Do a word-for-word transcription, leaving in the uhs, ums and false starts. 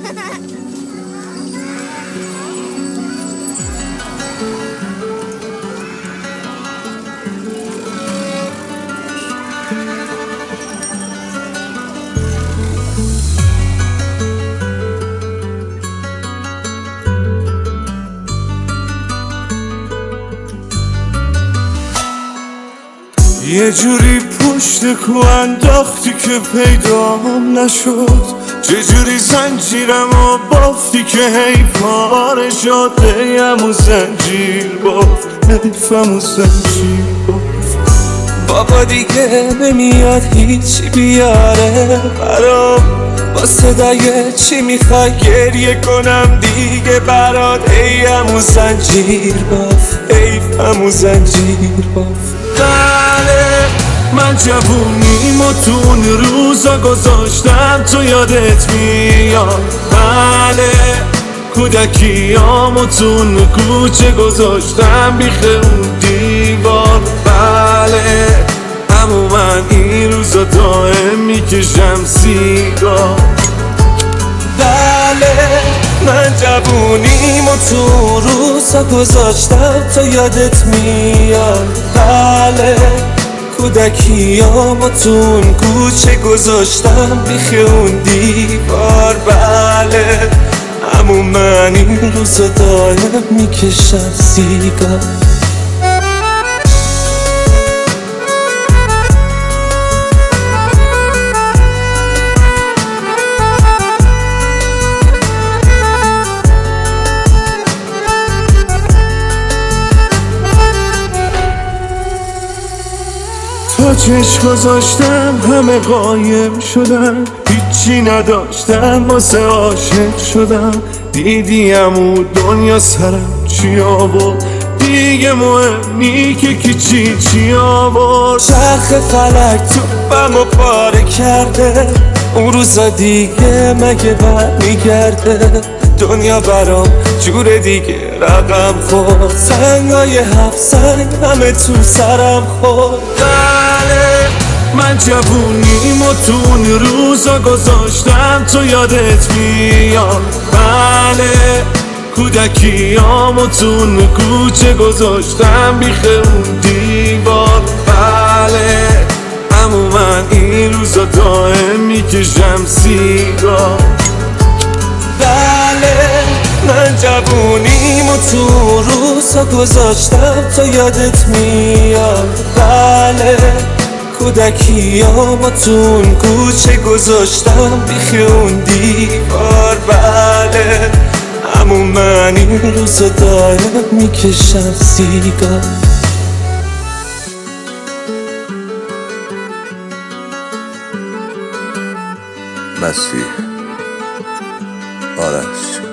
یه جوری پشت کو انداختی که پیدام نشد، چجوری زنجیرم و بافتی که هی پاره شد. حیفم و زنجیر بافت، حیفم و زنجیر بافت. بابا دیگه نمیاد هیچی بیاره برام، با صدای چی میخوای گریه کنم دیگه برات. حیفم و زنجیر بافت، حیفم و زنجیر بافت. بله من جوونیمو تو اون روزا گذاشتم، تو یادت میاد. بله کودکیامو تو اون کوچه گذاشتم بیخ اون دیوار. بله همون من این روزا دائم میکشم سیگار. بله من جوونیمو تو روزا گذاشتم، تو یادت میاد. بله کودکیامو تو اون کوچه گذاشتم بیخ اون دیوار. بله همون من این روزا دائم میکشم سیگار. تا چشم گذاشتم همه قایم شدن، هیچی نداشتم واسه عاشق شدم. دیدیم و دنیا سرم چی آورد، دیگه مهم نی که کی چی چی آورد. چرخ فلک توپمو پاره کرده، اون روزا دیگه مگه برمیگرده. دنیا برام جور دیگه رقم خورد، سنگای هفت سنگ همه تو سرم خورد. بله من جوونیمو تو اون روزا گذاشتم، تو یادت میاد. بله کودکیامو تو اون کوچه گذاشتم بیخ اون دیوار. بله همون من این روزا دائم میکشم سیگار. بله من جوونیمو تو روزا گذاشتم، تو یادت میاد. بله کودکیامو تو اون کوچه گذاشتم بیخ اون دیوار. بله همون من این روزا دائم میکشم سیگار. مسیح آرش